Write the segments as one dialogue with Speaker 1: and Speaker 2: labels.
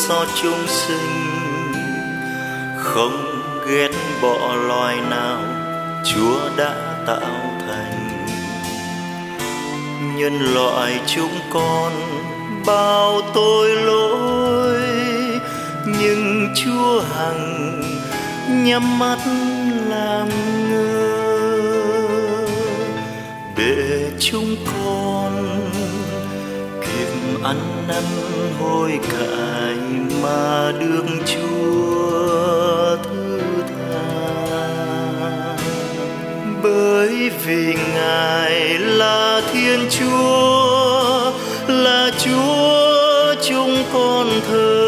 Speaker 1: xót chúng sinh, không ghét bỏ loài nào Chúa đã tạo thành. Nhân loại chúng con bao tội lỗi, nhưng Chúa hằng nhắm mắt làm ngơ, để chúng con kịp ăn năn hối cải mà được Chúa thứ tha. Bởi vì Ngài là Thiên Chúa, là Chúa chúng con thờ.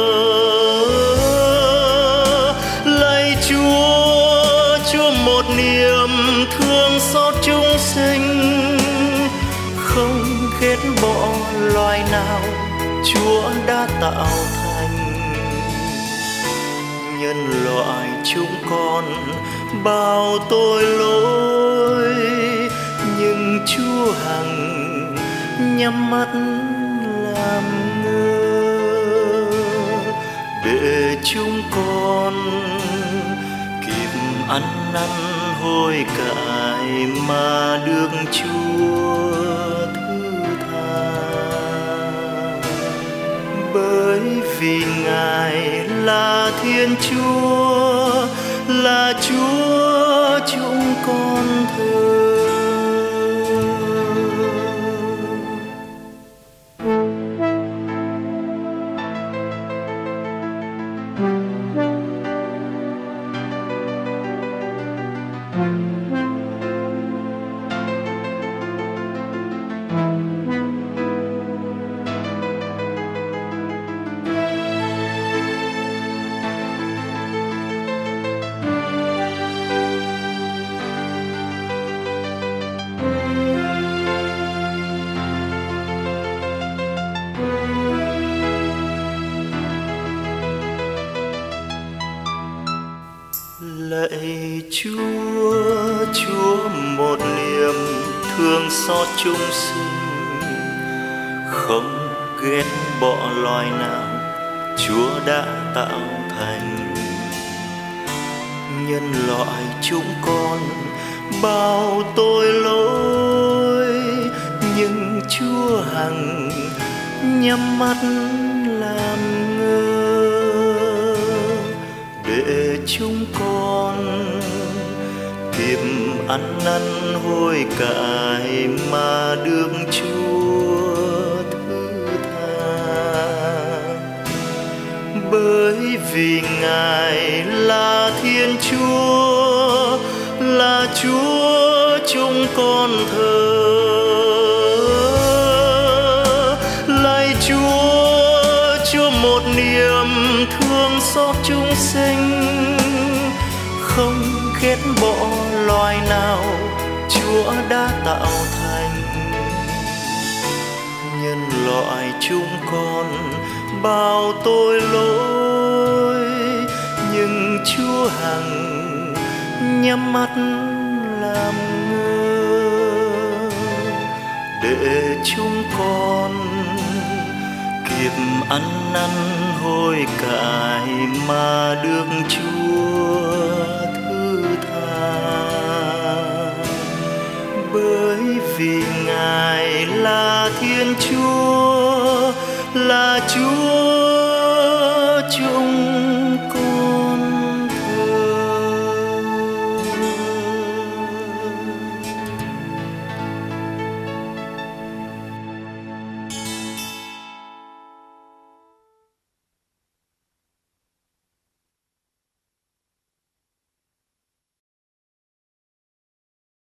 Speaker 1: Lạy Chúa, Chúa một niềm thương xót chúng sinh, không ghét bỏ loài nào Chúa đã tạo thành. Nhân loại chúng con bao tội lỗi, nhưng Chúa hằng nhắm mắt làm ngơ, để chúng con kịp ăn năn hối cải mà được Chúa thứ tha. Bởi vì Ngài là Thiên Chúa, là Chúa chúng con thờ. Lạy Chúa, Chúa một niềm thương xót chúng sinh, không ghét bỏ loài nào Chúa đã tạo thành. Nhân loại chúng con bao tội lỗi, nhưng Chúa hằng nhắm mắt làm ngơ, để chúng con kịp ăn năn hối cải mà được Chúa thứ tha. Bởi vì Ngài là Thiên Chúa, là Chúa chúng con thờ. Lạy Chúa, Chúa một niềm thương xót chúng sinh, không ghét bỏ loài nào Chúa đã tạo thành. Nhân loại chúng con bao tội lỗi, nhưng Chúa hằng nhắm mắt làm ngơ, để chúng con kịp ăn năn hối cải mà được Chúa thứ tha. Bởi vì Ngài là Thiên Chúa, là Chúa chúng